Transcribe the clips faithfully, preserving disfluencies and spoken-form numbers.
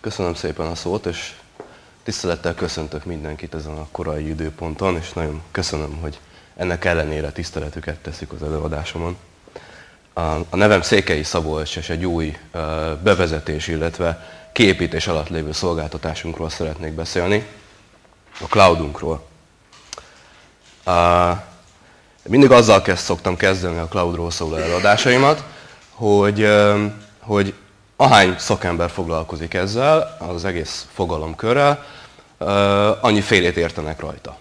Köszönöm szépen a szót, és tisztelettel köszöntök mindenkit ezen a korai időponton, és nagyon köszönöm, hogy ennek ellenére tiszteletüket teszik az előadásomon. A nevem Székely Szabolcs, és egy új bevezetés, illetve kiépítés alatt lévő szolgáltatásunkról szeretnék beszélni, a cloudunkról. Mindig azzal kezd, szoktam kezdeni a cloudról szóló előadásaimat, hogy, hogy ahány szakember foglalkozik ezzel, az egész fogalomkörrel, annyi félét értenek rajta.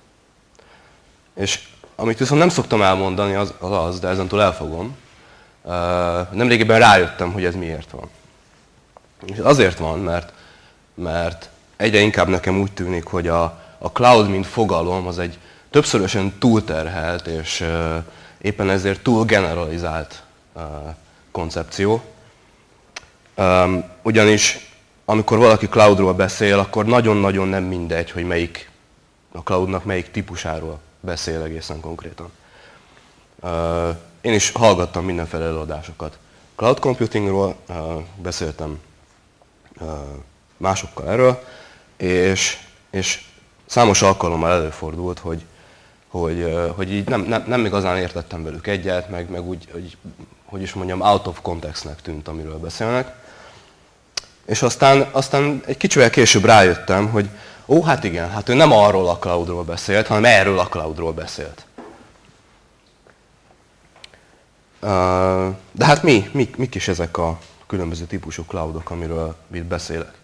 És amit viszont nem szoktam elmondani, az az, az de ezentúl elfogom. Nemrégiben rájöttem, hogy ez miért van. És azért van, mert, mert egyre inkább nekem úgy tűnik, hogy a, a cloud, mint fogalom, az egy többszörösen túlterhelt és éppen ezért túl generalizált koncepció. Ugyanis amikor valaki cloudról beszél, akkor nagyon-nagyon nem mindegy, hogy melyik a cloudnak melyik típusáról beszél egészen konkrétan. Én is hallgattam mindenféle előadásokat. Cloud computingról beszéltem másokkal erről, és, és számos alkalommal előfordult, hogy, hogy, hogy így nem, nem, nem igazán értettem velük egyet, meg, meg úgy, hogy, hogy is mondjam, out of contextnek tűnt, amiről beszélnek. És aztán, aztán egy kicsivel később rájöttem, hogy ó, hát igen, hát ő nem arról a cloudról beszélt, hanem erről a cloudról beszélt. De hát mi, mi, mik is ezek a különböző típusú cloudok, amiről itt beszélek?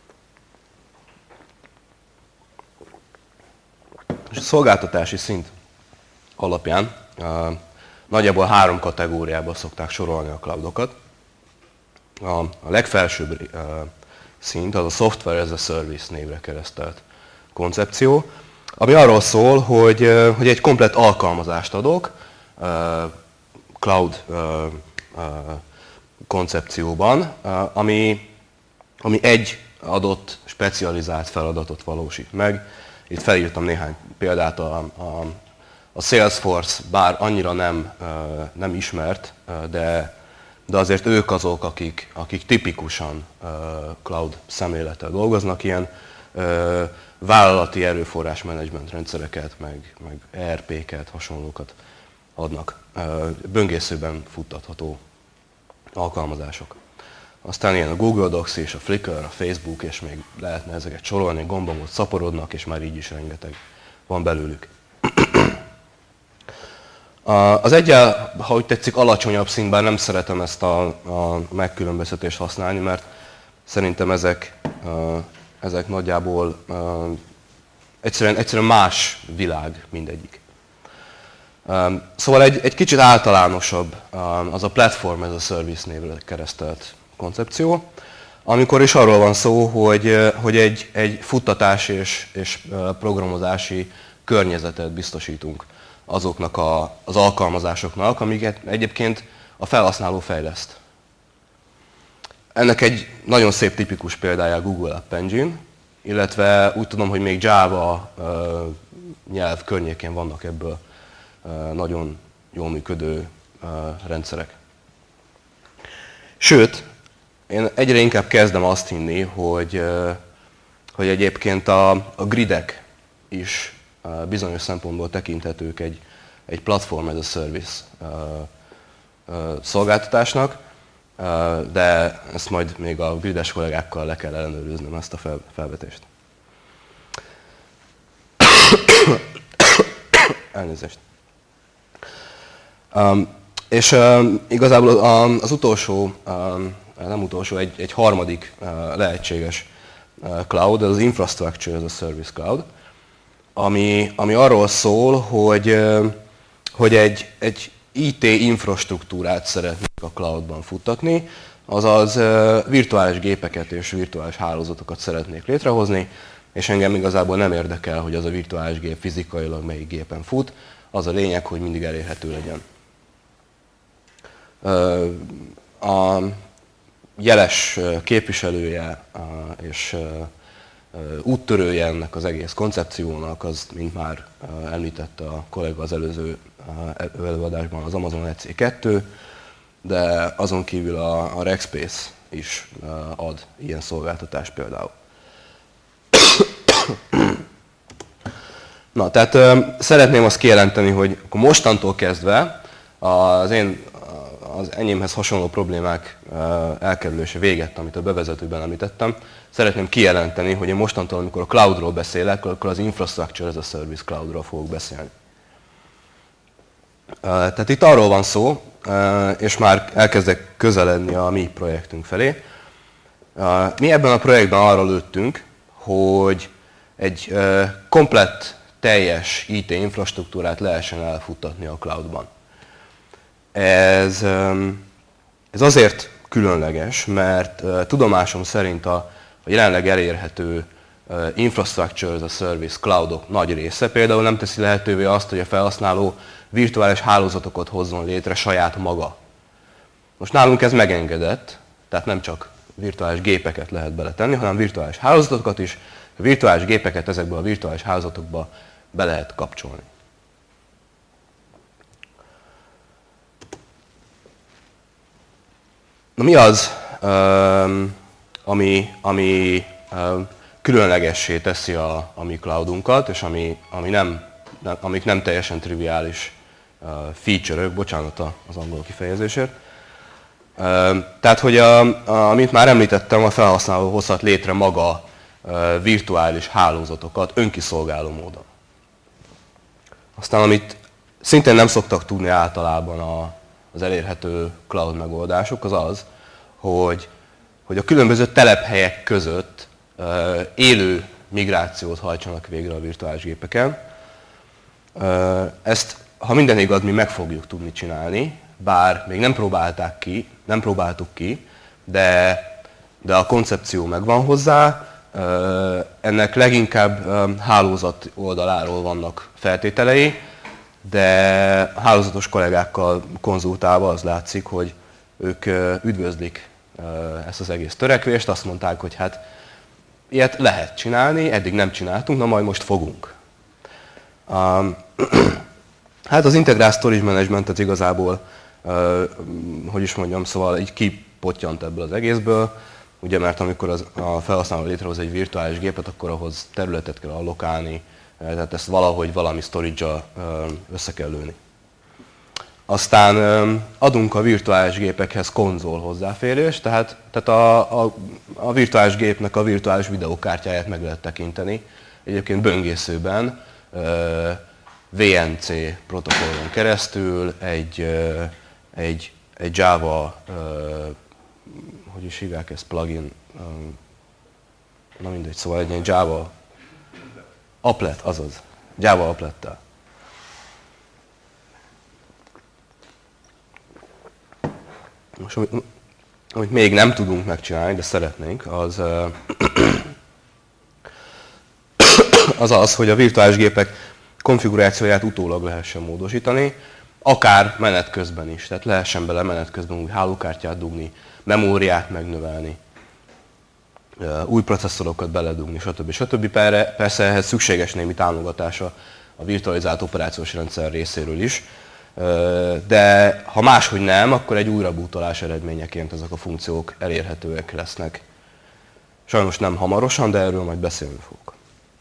És a szolgáltatási szint alapján nagyjából három kategóriába szokták sorolni a cloudokat. A, a legfelsőbb uh, szint az a Software as a Service névre keresztelt koncepció, ami arról szól, hogy, uh, hogy egy komplett alkalmazást adok uh, cloud uh, uh, koncepcióban, uh, ami, ami egy adott specializált feladatot valósít meg. Itt felírtam néhány példát, a, a, a Salesforce, bár annyira nem, uh, nem ismert, uh, de de azért ők azok, akik, akik tipikusan uh, cloud szemlélettel dolgoznak, ilyen uh, vállalati erőforrás menedzsment rendszereket, meg, meg E R P-ket, hasonlókat adnak. Uh, böngészőben futtatható alkalmazások. Aztán ilyen a Google Docs és a Flickr, a Facebook, és még lehetne ezeket sorolni, gombamot szaporodnak, és már így is rengeteg van belőlük. Az egyel, ha úgy tetszik, alacsonyabb szintben nem szeretem ezt a, a megkülönböztetést használni, mert szerintem ezek, ezek nagyjából egyszerűen, egyszerűen más világ mindegyik. Szóval egy, egy kicsit általánosabb az a Platform as a Service névre keresztelt koncepció, amikor is arról van szó, hogy, hogy egy, egy futtatás és, és programozási környezetet biztosítunk azoknak a, az alkalmazásoknak, amiket egyébként a felhasználó fejleszt. Ennek egy nagyon szép tipikus példája a Google App Engine, illetve úgy tudom, hogy még Java uh, nyelv környékén vannak ebből uh, nagyon jól működő uh, rendszerek. Sőt, én egyre inkább kezdem azt hinni, hogy, uh, hogy egyébként a, a gridek is bizonyos szempontból tekinthetők egy, egy Platform as a Service uh, uh, szolgáltatásnak, uh, de ezt majd még a grides kollégákkal le kell ellenőriznem ezt a fel, felvetést. Elnézést. Um, és um, igazából az utolsó, um, nem utolsó, egy, egy harmadik uh, lehetséges uh, cloud, az Infrastructure as a Service Cloud, Ami, ami arról szól, hogy, hogy egy, egy I T infrastruktúrát szeretnék a cloudban futtatni, azaz virtuális gépeket és virtuális hálózatokat szeretnék létrehozni, és engem igazából nem érdekel, hogy az a virtuális gép fizikailag melyik gépen fut, az a lényeg, hogy mindig elérhető legyen. A jeles képviselője és úttörője ennek az egész koncepciónak, az, mint már említette a kollega az előző előadásban, az Amazon E C kettő, de azon kívül a, a Rackspace is ad ilyen szolgáltatást például. Na, tehát szeretném azt kijelenteni, hogy akkor mostantól kezdve az én az enyémhez hasonló problémák elkerülése véget, amit a bevezetőben említettem. Szeretném kijelenteni, hogy én mostantól, amikor a cloudról beszélek, akkor az infrastructure as a service cloudról fogok beszélni. Tehát itt arról van szó, és már elkezdek közeledni a mi projektünk felé. Mi ebben a projektben arra lőttünk, hogy egy komplett, teljes í té infrastruktúrát lehessen elfuttatni a cloudban. Ez, ez azért különleges, mert tudomásom szerint a, a jelenleg elérhető infrastructure as a service cloudok nagy része például nem teszi lehetővé azt, hogy a felhasználó virtuális hálózatokat hozzon létre saját maga. Most nálunk ez megengedett, tehát nem csak virtuális gépeket lehet beletenni, hanem virtuális hálózatokat is, a virtuális gépeket ezekbe a virtuális hálózatokba be lehet kapcsolni. Na, mi az, ami, ami különlegessé teszi a, a mi cloudunkat, és ami, ami nem, nem, amik nem teljesen triviális feature-ök, bocsánat az angol kifejezésért. Tehát, hogy a, a, amit már említettem, a felhasználó hozhat létre maga virtuális hálózatokat önkiszolgáló módon. Aztán, amit szintén nem szoktak tudni általában a, az elérhető cloud megoldások, az az, hogy, hogy a különböző telephelyek között élő migrációt hajtsanak végre a virtuális gépeken. Ezt, ha minden igaz, mi meg fogjuk tudni csinálni, bár még nem próbálták ki, nem próbáltuk ki, de, de a koncepció megvan hozzá. Ennek leginkább hálózat oldaláról vannak feltételei, de a hálózatos kollégákkal konzultálva az látszik, hogy ők üdvözlik ezt az egész törekvést, azt mondták, hogy hát ilyet lehet csinálni, eddig nem csináltunk, na majd most fogunk. Hát az integrált storage managementet igazából, hogy is mondjam, szóval így kipottyant ebből az egészből, ugye, mert amikor az, a felhasználó létrehoz egy virtuális gépet, akkor ahhoz területet kell allokálni, tehát ezt valahogy valami storage-a össze kell lőni. Aztán adunk a virtuális gépekhez konzol hozzáférést, tehát, tehát a, a, a virtuális gépnek a virtuális videókártyáját meg lehet tekinteni. Egyébként böngészőben vé en cé protokollon keresztül egy, egy, egy Java, hogy is hívják ezt, plugin, na mindegy, szóval egy ilyen Java applet, azaz, Java applettel. Most, amit, amit még nem tudunk megcsinálni, de szeretnénk, az az, az, hogy a virtuális gépek konfigurációját utólag lehessen módosítani, akár menet közben is. Tehát lehessen bele menet közben új hálókártyát dugni, memóriát megnövelni, új processzorokat beledugni, stb. stb. Persze ehhez szükséges némi támogatása a virtualizált operációs rendszer részéről is, de ha máshogy nem, akkor egy újrabootolás eredményeként ezek a funkciók elérhetőek lesznek. Sajnos nem hamarosan, de erről majd beszélni fogok.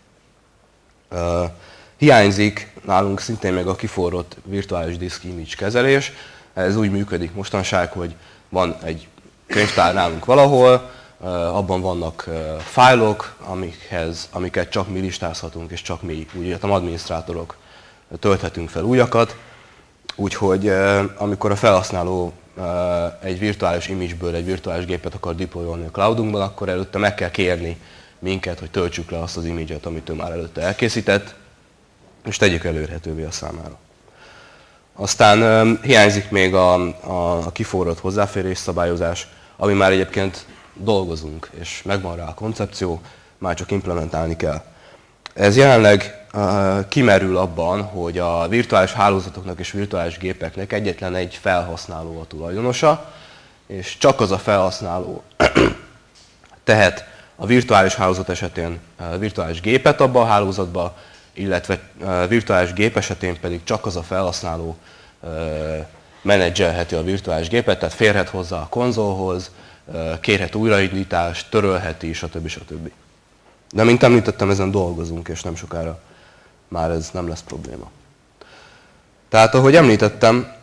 Hiányzik nálunk szintén meg a kiforrott virtuális disk image kezelés. Ez úgy működik mostanság, hogy van egy könyvtár nálunk valahol, abban vannak fájlok, amikhez, amiket csak mi listázhatunk, és csak mi, úgy értem, adminisztrátorok tölthetünk fel újakat. Úgyhogy amikor a felhasználó egy virtuális image-ből egy virtuális gépet akar deployolni a cloudunkban, akkor előtte meg kell kérni minket, hogy töltsük le azt az image-et, amit ő már előtte elkészített, és tegyük elérhetővé a számára. Aztán hiányzik még a, a, a kiforrott hozzáférés szabályozás, ami már egyébként dolgozunk, és megvan rá a koncepció, már csak implementálni kell. Ez jelenleg uh, kimerül abban, hogy a virtuális hálózatoknak és virtuális gépeknek egyetlen egy felhasználó a tulajdonosa, és csak az a felhasználó tehet a virtuális hálózat esetén uh, virtuális gépet abba a hálózatba, illetve uh, virtuális gép esetén pedig csak az a felhasználó uh, menedzselheti a virtuális gépet, tehát férhet hozzá a konzolhoz, kérhet újraindítást, törölheti, stb. stb. De mint említettem, ezen dolgozunk, és nem sokára már ez nem lesz probléma. Tehát, ahogy említettem,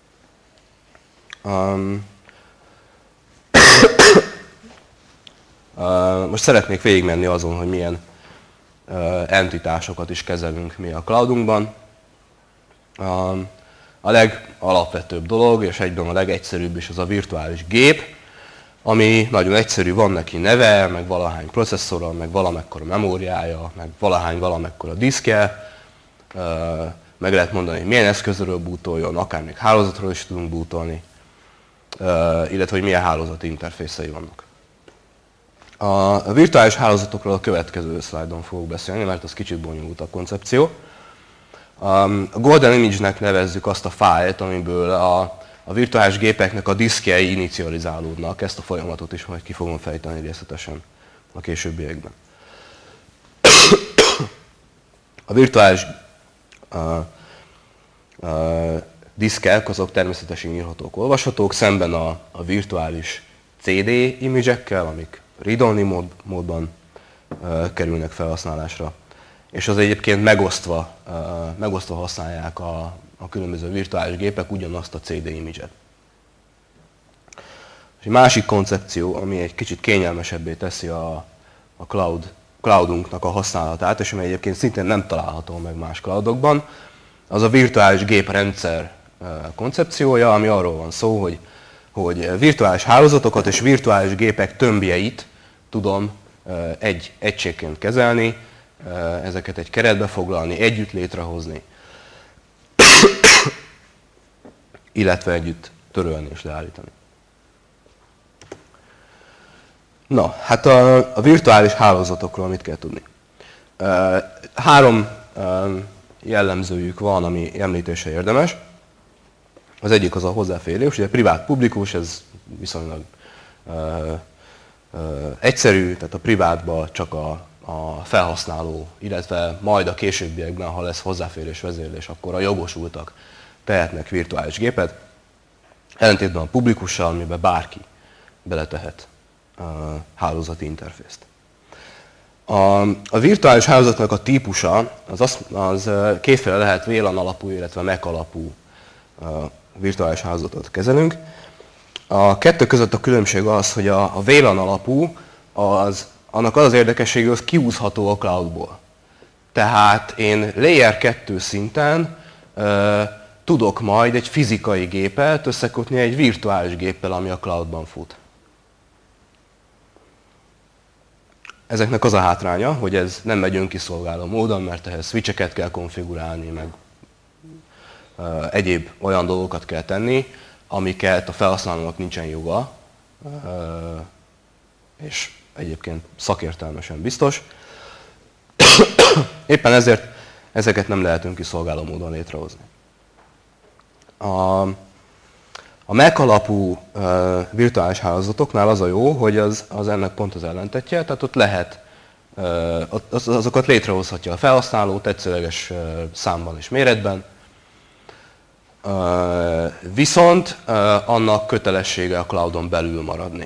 um, uh, most szeretnék végigmenni azon, hogy milyen uh, entitásokat is kezelünk mi a cloudunkban. Um, a legalapvetőbb dolog, és egyben a legegyszerűbb is az a virtuális gép, ami nagyon egyszerű, van neki neve, meg valahány processzora, meg valamekkora memóriája, meg valahány valamekkora diszkje, meg lehet mondani, hogy milyen eszközről bootoljon, akár még hálózatról is tudunk bootolni, illetve hogy milyen hálózati interfészei vannak. A virtuális hálózatokról a következő szlájdon fogok beszélni, mert az kicsit bonyolult a koncepció. A Golden Image-nek nevezzük azt a fájlt, amiből a, a virtuális gépeknek a diszkjei inicializálódnak. Ezt a folyamatot is majd ki fogom fejteni részletesen a későbbiekben. A virtuális uh, uh, diszkek azok természetesen írhatók, olvashatók, szemben a, a virtuális cé dé image-ekkel, amik read-only mód, módban uh, kerülnek felhasználásra. És az egyébként megosztva, uh, megosztva használják a, a különböző virtuális gépek ugyanazt a cé dé image-et. És egy másik koncepció, ami egy kicsit kényelmesebbé teszi a, a cloud, cloudunknak a használatát, és amely egyébként szintén nem található meg más cloudokban, az a virtuális géprendszer uh, koncepciója, ami arról van szó, hogy, hogy virtuális hálózatokat és virtuális gépek tömbjeit tudom uh, egy egységként kezelni, ezeket egy keretbe foglalni, együtt létrehozni, illetve együtt törölni és leállítani. Na, hát a, a virtuális hálózatokról mit kell tudni? Három jellemzőjük van, ami említése érdemes. Az egyik az a hozzáférés, ugye privát publikus, ez viszonylag egyszerű, tehát a privátban csak a a felhasználó, illetve majd a későbbiekben, ha lesz hozzáférés vezérlés, akkor a jogosultak tehetnek virtuális gépet. Ellentétben a publikussal, amiben bárki beletehet a hálózati interfészt. A, a virtuális hálózatnak a típusa az, az, az kétféle lehet, vé lan alapú, illetve Mac alapú virtuális hálózatot kezelünk. A kettő között a különbség az, hogy a, a vé lan alapú az annak az az érdekessége, hogy kiúzható a cloudból. Tehát én layer kettő szinten uh, tudok majd egy fizikai gépet összekötni egy virtuális géppel, ami a cloudban fut. Ezeknek az a hátránya, hogy ez nem megy önkiszolgáló módon, mert ehhez switcheket kell konfigurálni, meg uh, egyéb olyan dolgokat kell tenni, amiket a felhasználónak nincsen joga, uh, és egyébként szakértelmesen biztos. Éppen ezért ezeket nem lehet önkiszolgáló módon létrehozni. A, a Mac alapú uh, virtuális hálózatoknál az a jó, hogy az, az ennek pont az ellentetje, tehát ott lehet, uh, az, azokat létrehozhatja a felhasználó tetszőleges uh, számban és méretben, uh, viszont uh, annak kötelessége a cloudon belül maradni.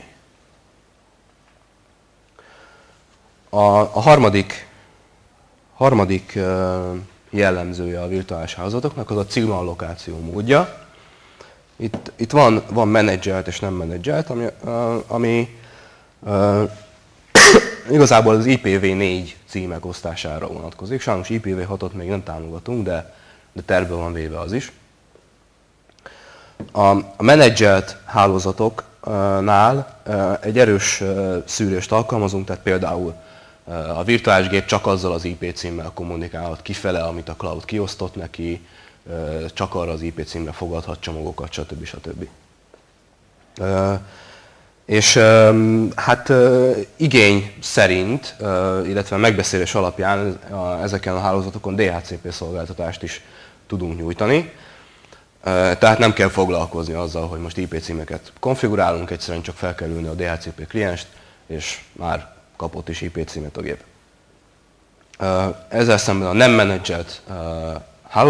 A, a harmadik, harmadik uh, jellemzője a virtuális hálózatoknak az a címallokáció módja. Itt, itt van, van menedzselt és nem menedzselt, ami, uh, ami uh, igazából az I P v négy címek osztására vonatkozik. Sajnos I P v hatot még nem támogatunk, de, de tervbe van véve az is. A, a menedzselt hálózatoknál uh, egy erős uh, szűrést alkalmazunk, tehát például a virtuális gép csak azzal az I P címmel kommunikálhat kifele, amit a cloud kiosztott neki, csak arra az I P címre fogadhat csomagokat, stb. stb. És hát igény szerint, illetve megbeszélés alapján ezeken a hálózatokon D H C P szolgáltatást is tudunk nyújtani. Tehát nem kell foglalkozni azzal, hogy most I P címeket konfigurálunk, egyszerűen csak fel kell ülni a D H C P klienst, és már kapott is I P címet a gép. Ezzel szemben a nem menedzselt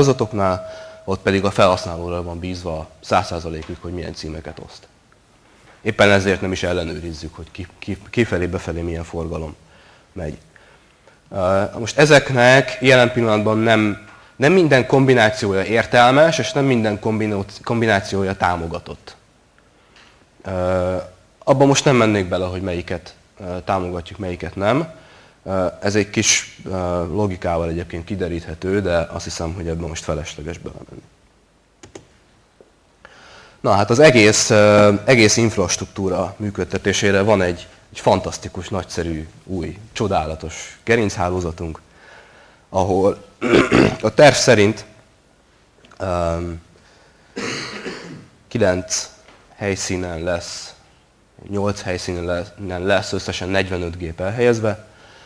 hálózatoknál, ott pedig a felhasználóra van bízva száz százalékig, hogy milyen címeket oszt. Éppen ezért nem is ellenőrizzük, hogy ki, ki, kifelé, befelé milyen forgalom megy. Most ezeknek jelen pillanatban nem, nem minden kombinációja értelmes, és nem minden kombinációja támogatott. Abban most nem mennék bele, hogy melyiket támogatjuk, melyiket nem. Ez egy kis logikával egyébként kideríthető, de azt hiszem, hogy ebben most felesleges belemenni. Na hát az egész, egész infrastruktúra működtetésére van egy, egy fantasztikus, nagyszerű, új, csodálatos gerinchálózatunk, ahol a terv szerint um, kilenc helyszínen lesz, nyolc helyszínen lesz, lesz összesen negyvenöt gép elhelyezve.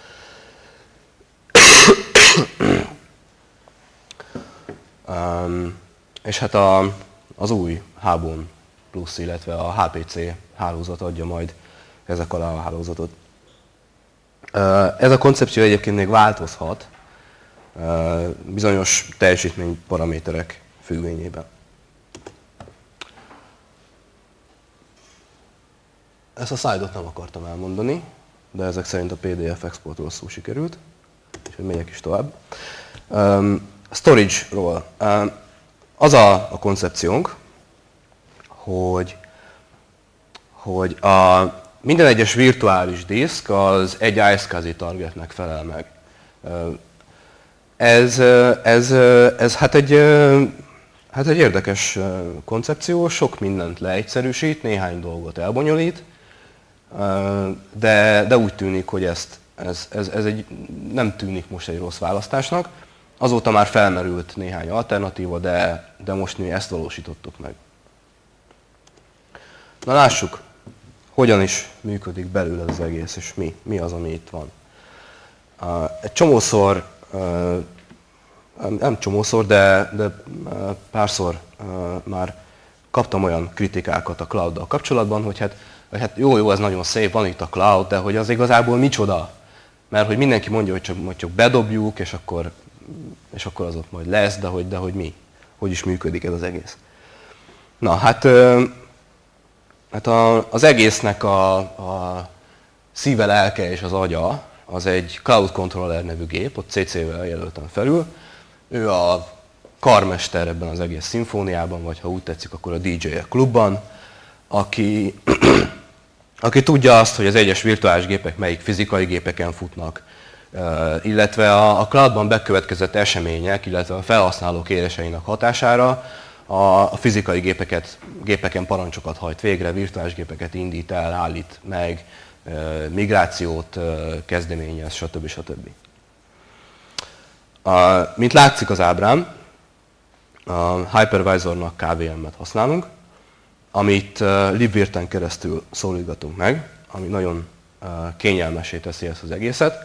um, és hát a, az új Hábon Plus, illetve a há pé cé hálózat adja majd ezek alá a hálózatot. Ez a koncepció egyébként még változhat bizonyos teljesítményparaméterek függvényében. Ezt a slide-ot nem akartam elmondani, de ezek szerint a pé dé ef exportról szó sikerült, úgyhogy megyek is tovább. Storage-ról. Az a, a koncepciónk, hogy, hogy a, minden egyes virtuális diszk az egy iSCSI targetnek felel meg. Ez, ez, ez hát, egy, hát egy érdekes koncepció, sok mindent leegyszerűsít, néhány dolgot elbonyolít, de, de úgy tűnik, hogy ezt, ez, ez, ez egy, nem tűnik most egy rossz választásnak. Azóta már felmerült néhány alternatíva, de, de most mi ezt valósítottuk meg. Na lássuk, hogyan is működik belül ez az egész, és mi, mi az, ami itt van. Egy csomószor, nem csomószor, de, de párszor már kaptam olyan kritikákat a clouddal kapcsolatban, hogy hát, hogy hát jó, jó, ez nagyon szép, van itt a cloud, de hogy az igazából micsoda? Mert hogy mindenki mondja, hogy csak, hogy csak bedobjuk, és akkor, és akkor az ott majd lesz, de hogy, de hogy mi? Hogy is működik ez az egész? Na, hát, hát a, az egésznek a, a szíve, lelke és az agya, az egy Cloud Controller nevű gép, ott cé cé-vel jelöltem felül. Ő a karmester ebben az egész szimfóniában, vagy ha úgy tetszik, akkor a dé dzsé a klubban, aki, aki tudja azt, hogy az egyes virtuális gépek melyik fizikai gépeken futnak, illetve a, a cloudban bekövetkezett események, illetve a felhasználó kéréseinek hatására a, a fizikai gépeket, gépeken parancsokat hajt végre, virtuális gépeket indít el, állít meg, migrációt kezdeményez, stb. stb. Mint látszik az ábrán, a hypervisornak ká vé em-et használunk, amit libvirten keresztül szólítgatunk meg, ami nagyon kényelmessé teszi ezt az egészet.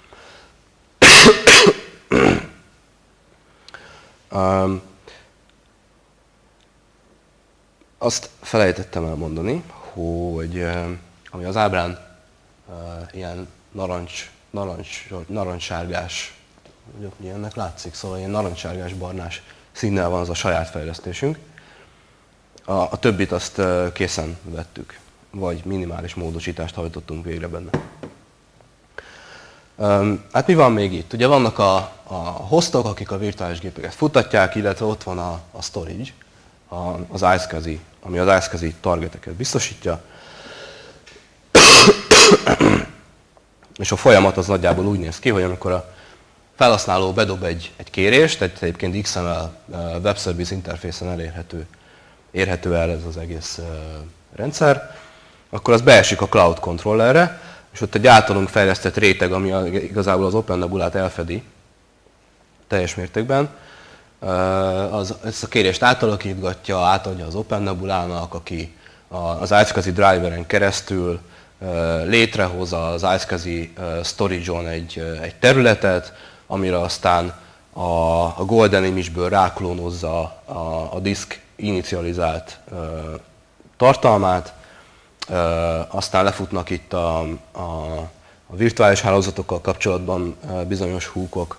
Azt felejtettem elmondani, hogy ami az ábrán ilyen narancs, narancs, narancssárgás, ennek látszik, szóval ilyen narancssárgás-barnás színnel van az a saját fejlesztésünk. A, a többit azt készen vettük, vagy minimális módosítást hajtottunk végre benne. Hát mi van még itt? Ugye vannak a, a hostok, akik a virtuális gépeket futtatják, illetve ott van a, a storage, a, az iSCSI, ami az iSCSI targeteket biztosítja. És a folyamat az nagyjából úgy néz ki, hogy amikor a felhasználó bedob egy, egy kérést, egy egyébként iksz em el Web Service Interface-en elérhető érhető el ez az egész rendszer, akkor az beesik a Cloud Controllerre, és ott egy általunk fejlesztett réteg, ami igazából az OpenNebulát elfedi teljes mértékben, az, ezt a kérést átalakítgatja, átadja az OpenNebulának, aki az iSCSI driveren keresztül létrehoz az iSCSI storage-on egy, egy területet, amire aztán a, a Golden Image-ből ráklónozza a, a disk inicializált tartalmát, aztán lefutnak itt a, a, a virtuális hálózatokkal kapcsolatban bizonyos húkok.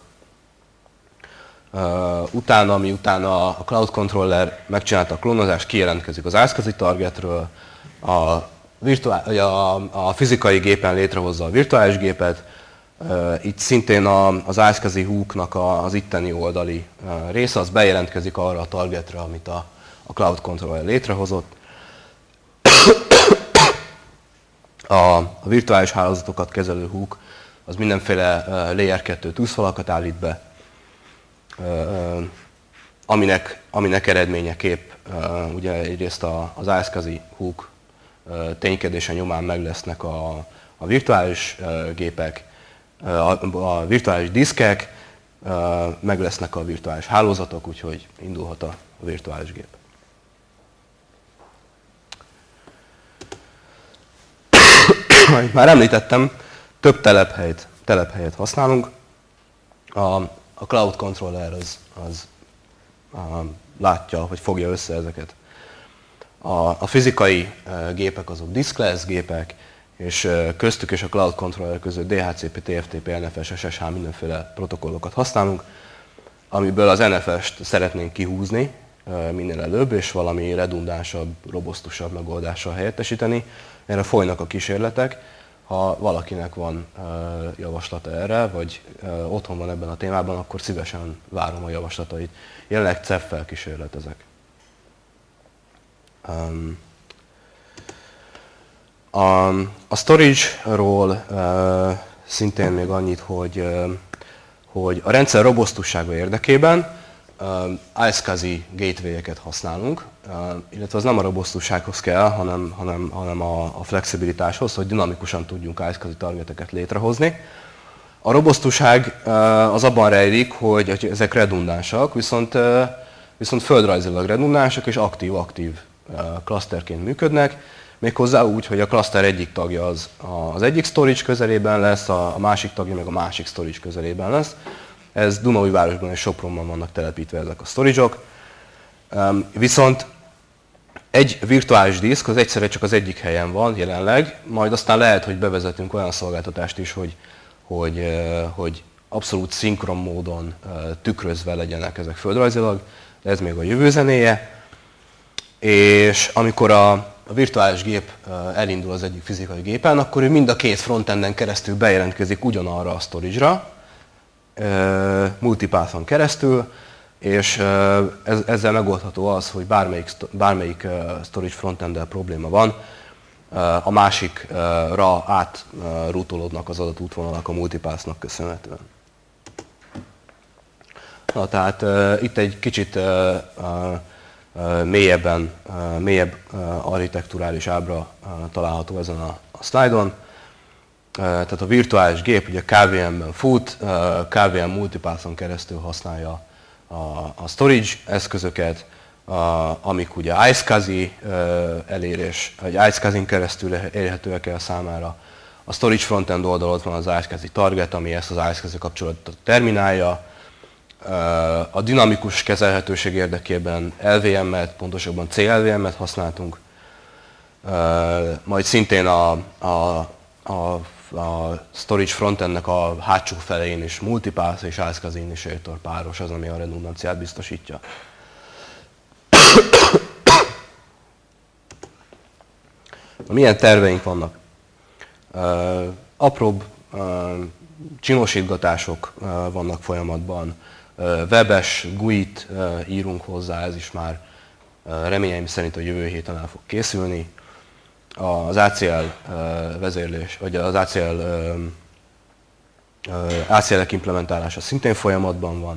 Utána, miután a Cloud Controller megcsinálta a klónozást, kijelentkezik az iSCSI targetről, a virtuál, a, a fizikai gépen létrehozza a virtuális gépet. Itt szintén az iSCSI hook-nak az itteni oldali része, az bejelentkezik arra a targetre, amit a, a Cloud Controller létrehozott. A, a virtuális hálózatokat kezelő hook az mindenféle layer kettő tűzfalakat állít be, aminek, aminek eredményeképp ugye egyrészt az iSCSI hook ténykedése nyomán meg lesznek a, a virtuális gépek, a, a virtuális diszkek, meg lesznek a virtuális hálózatok, úgyhogy indulhat a virtuális gép. Már említettem, több telephelyet, telephelyet használunk. A, a Cloud Controller az, az a, látja, hogy fogja össze ezeket. A, a fizikai gépek azok diskless gépek, és köztük és a Cloud Controller között dé há cé pé, té ef té pé, en ef es, es es há mindenféle protokollokat használunk, amiből az en ef est szeretnénk kihúzni minél előbb, és valami redundánsabb, robosztusabb megoldással helyettesíteni. Erre folynak a kísérletek. Ha valakinek van javaslata erre, vagy otthon van ebben a témában, akkor szívesen várom a javaslatait. Jelenleg cé e ef-fel kísérletezek. A, a storage-ról uh, szintén még annyit, hogy, uh, hogy a rendszer robosztussága érdekében uh, iSCSI gateway-eket használunk, uh, illetve az nem a robosztussághoz kell, hanem, hanem, hanem a, a flexibilitáshoz, hogy dinamikusan tudjunk iSCSI targeteket létrehozni. A robosztusság uh, az abban rejlik, hogy, hogy ezek redundánsak, viszont, uh, viszont földrajzilag redundánsak és aktív-aktív uh, klaszterként működnek. Méghozzá úgy, hogy a cluster egyik tagja az, az egyik storage közelében lesz, a másik tagja meg a másik storage közelében lesz. Ez Dunaújvárosban és Sopronban vannak telepítve ezek a storage-ok. Viszont egy virtuális diszk az egyszerre csak az egyik helyen van jelenleg, majd aztán lehet, hogy bevezetünk olyan szolgáltatást is, hogy, hogy, hogy abszolút szinkron módon tükrözve legyenek ezek földrajzilag, de ez még a jövő zenéje. És amikor a a virtuális gép elindul az egyik fizikai gépen, akkor ő mind a két frontenden keresztül bejelentkezik ugyanarra a storage-ra, multipathon keresztül, és ezzel megoldható az, hogy bármelyik, bármelyik storage frontenddel probléma van, a másikra átrútolódnak az adott útvonalak a multipathnak köszönhetően. Na, tehát itt egy kicsit mélyebben, mélyebb architekturális ábra található ezen a, a szlájdon. Tehát a virtuális gép ugye ká vé em-ben fut, ká vé em multipathon keresztül használja a, a storage eszközöket, a, amik ugye iSCSI elérés, vagy iSCSI-n keresztül érhetőek el számára. A storage frontend oldalon van az iSCSI target, ami ezt az iSCSI kapcsolatot terminálja. A dinamikus kezelhetőség érdekében el vé em-et, pontosabban cé el vé em-et használtunk. Majd szintén a, a, a, a storage frontendnek a hátsó felén is multipath és iSCSI initiator páros az, ami a redundanciát biztosítja. Milyen terveink vannak? Apróbb csinosítgatások vannak folyamatban. Webes gú i-t írunk hozzá, ez is már reményeim szerint a jövő héten el fog készülni. Az á cé el vezérlés, vagy az á cé el á cé el-ek implementálása szintén folyamatban van.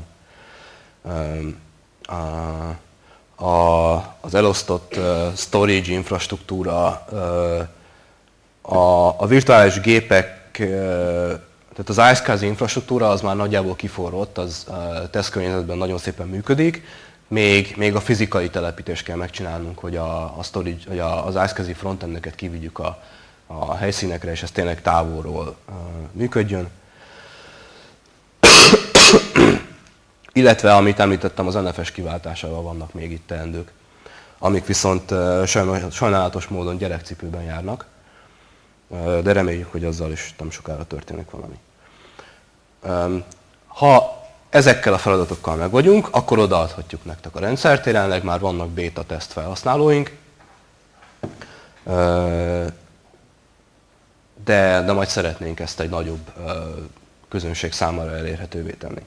A, az elosztott storage infrastruktúra, a, a virtuális gépek, tehát az iSCSI infrastruktúra az már nagyjából kiforrott, az tesztkörnyezetben nagyon szépen működik, még, még a fizikai telepítést kell megcsinálnunk, hogy, a, a storage, hogy a, az iSCSI frontendeket kivigyük a, a helyszínekre, és ez tényleg távolról működjön. Illetve, amit említettem, az en ef es kiváltásával vannak még itt teendők, amik viszont sajnálatos módon gyerekcipőben járnak, de reméljük, hogy azzal is nem sokára történik valami. Ha ezekkel a feladatokkal meg vagyunk, akkor odaadhatjuk nektek a rendszert, jelenleg már vannak beta teszt felhasználóink, de, de majd szeretnénk ezt egy nagyobb közönség számára elérhetővé tenni.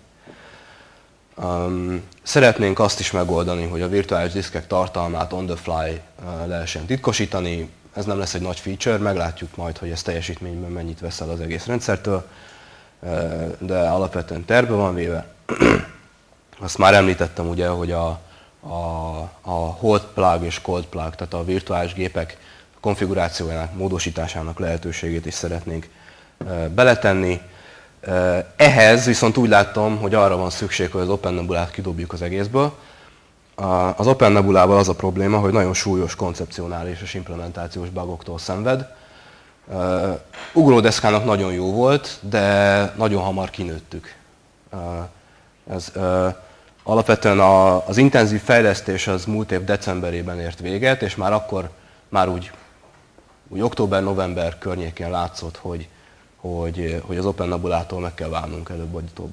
Um, szeretnénk azt is megoldani, hogy a virtuális diszkek tartalmát on the fly uh, lehessen titkosítani. Ez nem lesz egy nagy feature, meglátjuk majd, hogy ez teljesítményben mennyit vesz el az egész rendszertől, uh, de alapvetően tervbe van véve. Azt már említettem ugye, hogy a, a, a hot plug és cold plug, tehát a virtuális gépek konfigurációjának, módosításának lehetőségét is szeretnénk uh, beletenni. Ehhez viszont úgy láttam, hogy arra van szükség, hogy az OpenNebulát kidobjuk az egészből. Az OpenNebulával az a probléma, hogy nagyon súlyos koncepcionális és implementációs bugoktól szenved. Ugródeszkának nagyon jó volt, de nagyon hamar kinőttük. Ez, alapvetően az intenzív fejlesztés az múlt év decemberében ért véget, és már akkor, már úgy, úgy október-november környékén látszott, hogy Hogy, hogy az OpenNebulától meg kell válnunk előbb vagy utóbb.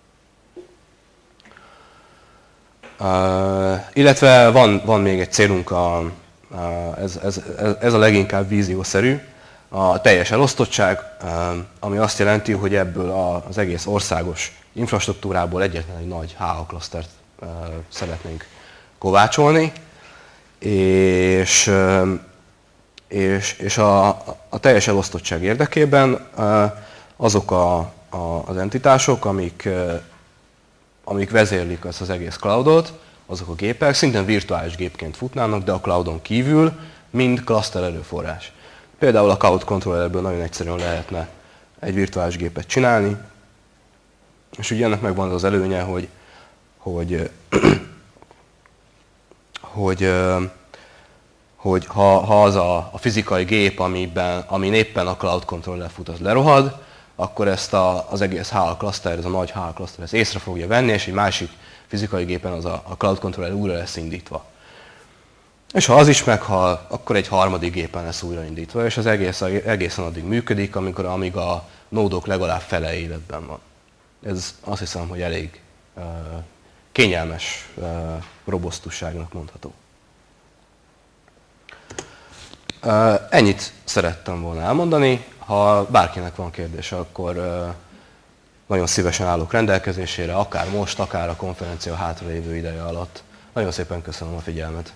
Uh, illetve van, van még egy célunk, a, a, ez, ez, ez a leginkább víziószerű, a teljes elosztottság, uh, ami azt jelenti, hogy ebből az egész országos infrastruktúrából egyetlen egy nagy há á klasztert uh, szeretnénk kovácsolni, és uh, és, és a, a teljes elosztottság érdekében azok a, a, az entitások, amik, amik vezérlik ezt az egész cloudot, azok a gépek szintén virtuális gépként futnának, de a cloudon kívül mind cluster erőforrás. Például a Cloud Controllerből nagyon egyszerűen lehetne egy virtuális gépet csinálni, és ugye ennek megvan az előnye, hogy, hogy, hogy hogy ha, ha az a, a fizikai gép, amiben, amin éppen a Cloud Controller fut, az lerohad, akkor ezt a, az egész há á cluster, ez a nagy há á cluster, ezt észre fogja venni, és egy másik fizikai gépen az a, a Cloud Controller újra lesz indítva. És ha az is meghal, akkor egy harmadik gépen lesz újraindítva, és az egész, egészen addig működik, amikor, amíg a nódok legalább fele életben van. Ez azt hiszem, hogy elég uh, kényelmes uh, robosztusságnak mondható. Uh, ennyit szerettem volna elmondani. Ha bárkinek van kérdése, akkor uh, nagyon szívesen állok rendelkezésére, akár most, akár a konferencia hátralévő ideje alatt. Nagyon szépen köszönöm a figyelmet.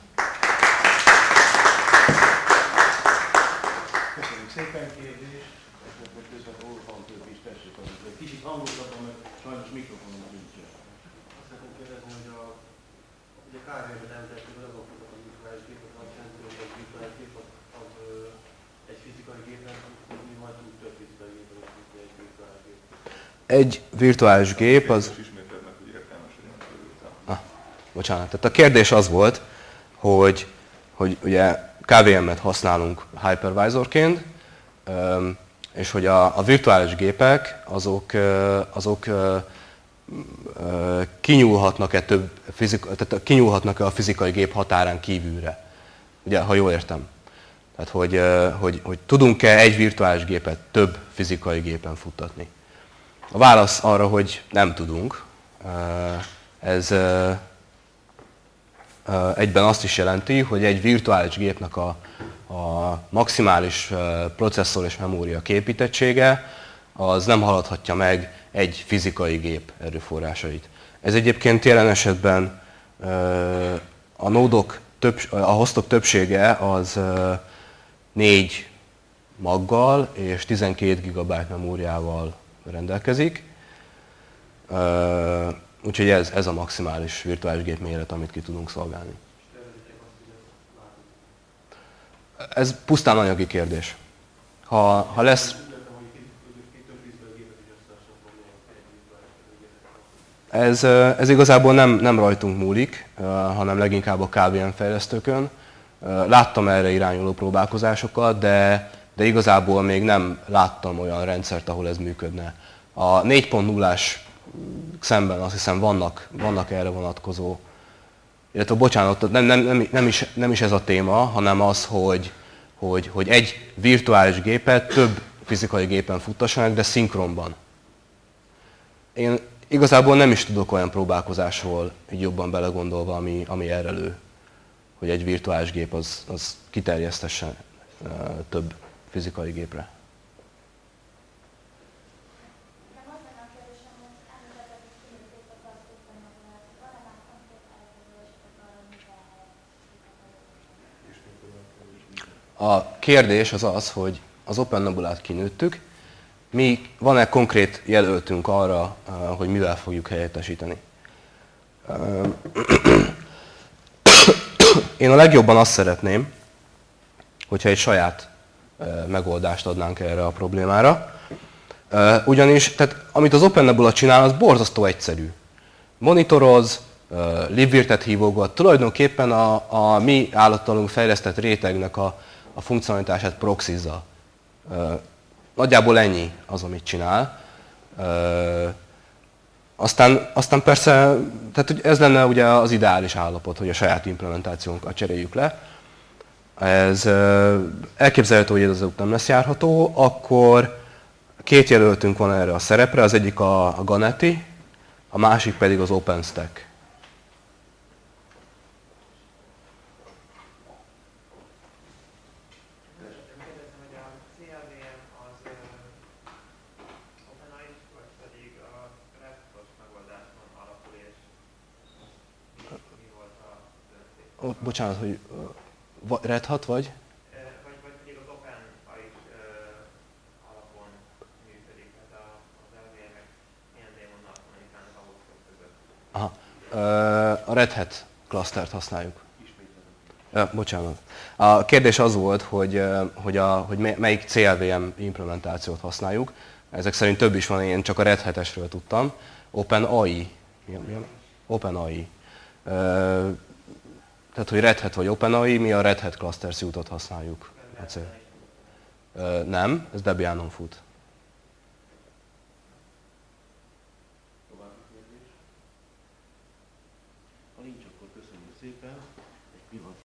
Köszönjük szépen, kérdés. Közvetlenül Orfan több is tessék az, hogy kicsit hangosabban, mert sajnos mikrofonunk nincs. Azt szeretném kérdezni, hogy a ugye kárhelyben említettük, hogy azok a virtuális gépek, az azt jelenti, hogy egy virtuális gép az, az egy fizikai gépen tud futni, majd tud több fizikai gépen futni egy virtuális gép. Egy virtuális gép az... Ah, bocsánat, tehát a kérdés az volt, hogy, hogy ugye ká vé em-et használunk hypervisorként, és hogy a, a virtuális gépek azok, azok kinyúlhatnak-e több fizika, tehát kinyúlhatnak-e a fizikai gép határán kívülre. Ugye, ha jól értem. Tehát, hogy, hogy, hogy tudunk-e egy virtuális gépet több fizikai gépen futtatni. A válasz arra, hogy nem tudunk. Ez egyben azt is jelenti, hogy egy virtuális gépnek a, a maximális processzor és memória képítettsége az nem haladhatja meg egy fizikai gép erőforrásait. Ez egyébként jelen esetben a nódok, több, a hostok többsége az négy maggal és tizenkét gigabyte memóriával rendelkezik. Úgyhogy ez, ez a maximális virtuális gép méret, amit ki tudunk szolgálni. Ez pusztán anyagi kérdés. Ha, ha lesz... Ez, ez igazából nem, nem rajtunk múlik, hanem leginkább a ká vé em fejlesztőkön. Láttam erre irányuló próbálkozásokat, de, de igazából még nem láttam olyan rendszert, ahol ez működne. A négy pont nullás szemben azt hiszem vannak, vannak erre vonatkozó, illetve bocsánat, nem, nem, nem, nem, is, nem is ez a téma, hanem az, hogy, hogy, hogy egy virtuális gépet több fizikai gépen futtassanak, de szinkronban. Én igazából nem is tudok olyan próbálkozásról így jobban belegondolva, ami, ami erre lő, hogy egy virtuális gép az, az kiterjesztessen uh, több fizikai gépre. A kérdés az az, hogy az Open Nebulát kinőttük, mi van-e konkrét jelöltünk arra, hogy mivel fogjuk helyettesíteni. Én a legjobban azt szeretném, hogyha egy saját megoldást adnánk erre a problémára. Ugyanis, tehát, amit az Open Nebula csinál, az borzasztó egyszerű. Monitoroz, libvirtet hívogat, tulajdonképpen a, a mi általunk fejlesztett rétegnek a, a funkcionalitását proxizza. Nagyjából ennyi az, amit csinál. Aztán, aztán persze, tehát hogy ez lenne ugye az ideális állapot, hogy a saját implementációnkat cseréljük le. Ez elképzelhető, hogy ez azok nem lesz járható, akkor két jelöltünk van erre a szerepre, az egyik a, a Ganeti, a másik pedig az OpenStack. Oh, bocsánat, hogy Red Hat vagy? Vagy, vagy pedig az Open is alapon működik, tehát az elmélyek milyen démonnak kommunikálnak ahhoz között. Aha. A Red Hat clustert használjuk. Ja, bocsánat. A kérdés az volt, hogy, hogy, a, hogy melyik cé el vé em implementációt használjuk. Ezek szerint több is van, én csak a Red Hat-esről tudtam. OpenAI. Mi, mi? OpenAI. Tehát, hogy Red Hat vagy OpenAI, mi a Red Hat Cluster Suite-ot használjuk. Nem, ez Debianon fut. További kérdés? Ha nincs, akkor köszönjük szépen. Egy pillanat.